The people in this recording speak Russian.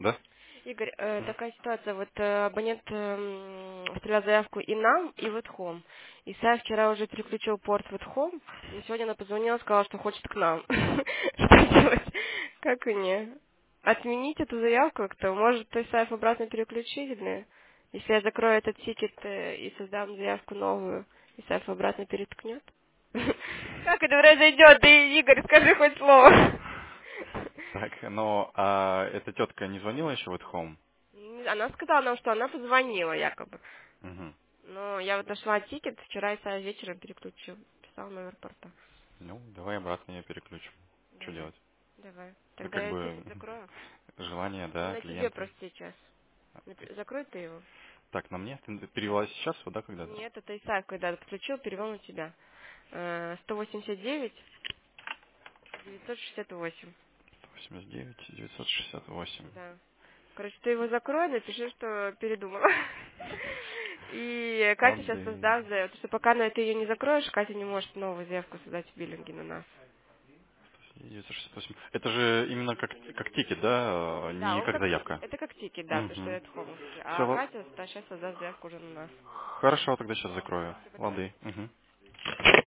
Да? Игорь, такая ситуация. Вот абонент оставлял заявку и нам, и в Home. И Сай вчера уже переключил порт в Home, и сегодня она позвонила, сказала, что хочет к нам. Что делать? Как мне? Отменить эту заявку как-то? Может, ты Сайф обратно переключить или... Если я закрою этот тикет и создам заявку новую, и Сайф обратно переткнет? Как это произойдет? Ты, Игорь, скажи хоть слово. Так, но эта тетка не звонила еще в Home? Она сказала нам, что она позвонила якобы. Угу. Но я вот нашла тикет, вчера и Сая вечером переключил. Писал номер порта. Ну, давай обратно ее переключим. Что Давай, делать? давай. Это Тогда как я бы тикет закрою. желание, Он да, на тебе клиента. просто сейчас. Закрой ты его. Так, на мне? Ты перевела сейчас, вот, да, когда-то? Нет, это Исаев, когда подключил, перевел на тебя. 189 968. 89 968. Да. Короче, ты его закрой, напиши, что передумала. И Катя сейчас Лады. создаст заявку, потому что пока ты ее не закроешь, Катя не может новую заявку создать в биллинге на нас. 968. Это же именно как тикет, да? Да, Не он как как заявка. это как тикет, да, то что Угу. это хомовский. А Все, Катя сейчас создаст заявку уже на нас. хорошо, тогда сейчас закрою. Все, пока. Лады. Угу.